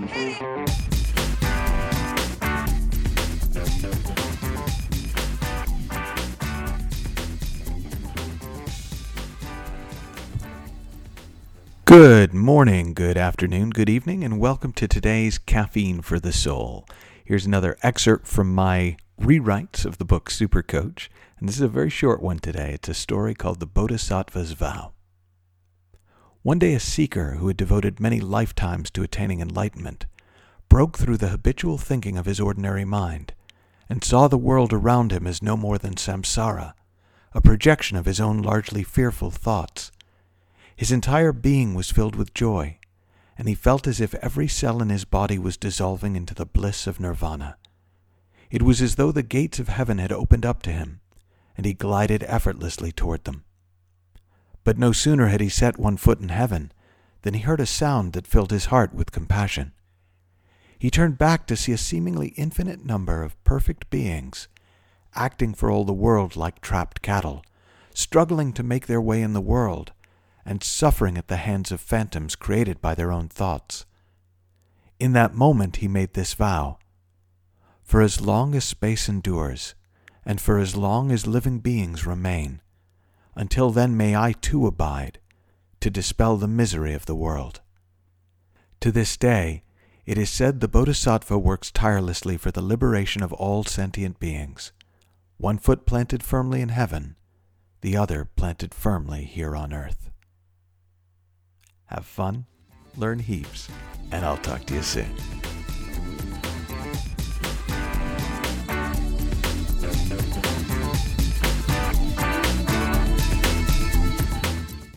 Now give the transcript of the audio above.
Good morning, good afternoon, good evening, and welcome to today's Caffeine for the Soul. Here's another excerpt from my rewrites of the book Super Coach, and this is a very short one today. It's a story called The Bodhisattva's Vow. One day a seeker who had devoted many lifetimes to attaining enlightenment broke through the habitual thinking of his ordinary mind and saw the world around him as no more than samsara, a projection of his own largely fearful thoughts. His entire being was filled with joy, and he felt as if every cell in his body was dissolving into the bliss of nirvana. It was as though the gates of heaven had opened up to him, and he glided effortlessly toward them. But no sooner had he set one foot in heaven than he heard a sound that filled his heart with compassion. He turned back to see a seemingly infinite number of perfect beings, acting for all the world like trapped cattle, struggling to make their way in the world, and suffering at the hands of phantoms created by their own thoughts. In that moment he made this vow: for as long as space endures, and for as long as living beings remain, until then may I too abide, to dispel the misery of the world. To this day, it is said the Bodhisattva works tirelessly for the liberation of all sentient beings, one foot planted firmly in heaven, the other planted firmly here on earth. Have fun, learn heaps, and I'll talk to you soon.